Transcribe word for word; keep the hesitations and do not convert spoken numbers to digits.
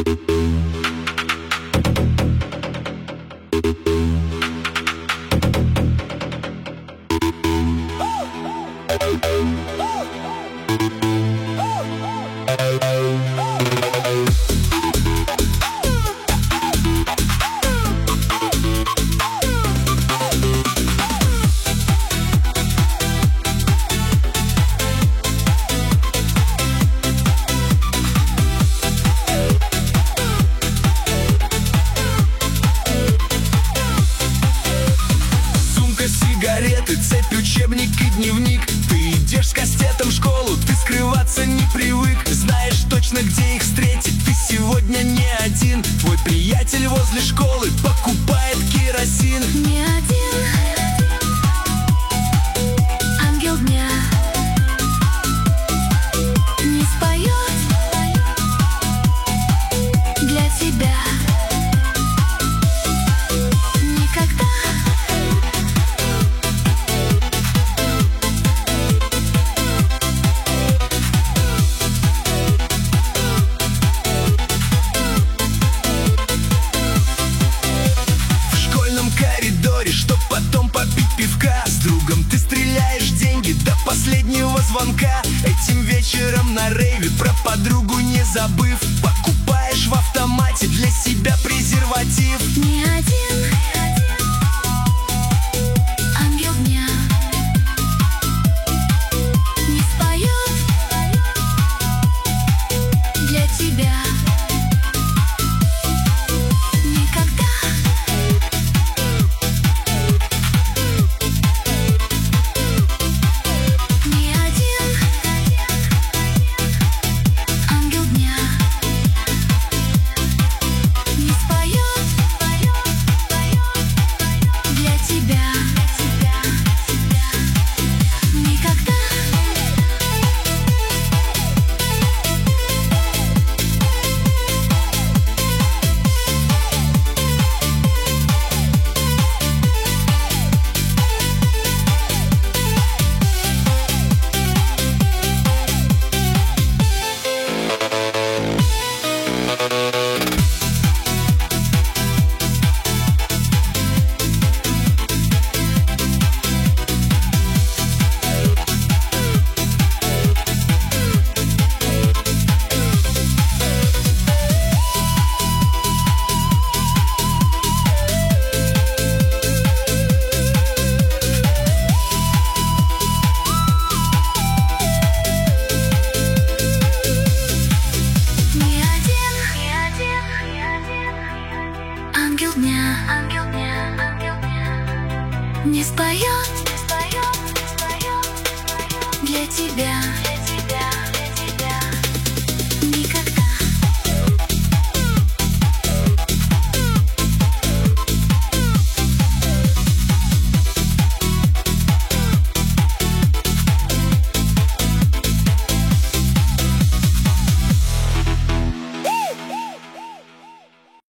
Цепь, учебник и дневник. Ты идешь с кастетом в школу, ты скрываться не привык. Знаешь точно, где их встретить, ты сегодня не один. Твой приятель возле школы покупает керосин. Не один ангел дня не споет для тебя никогда. Чтоб потом попить пивка с другом, ты стреляешь деньги до последнего звонка. Этим вечером на рейве про подругу не забыв, покупаешь в автомате для себя презерватив. Не один ангел дня не споет для тебя никогда. Ангел дня, ангел дня, ангел дня не споет, не споет, не споет для тебя.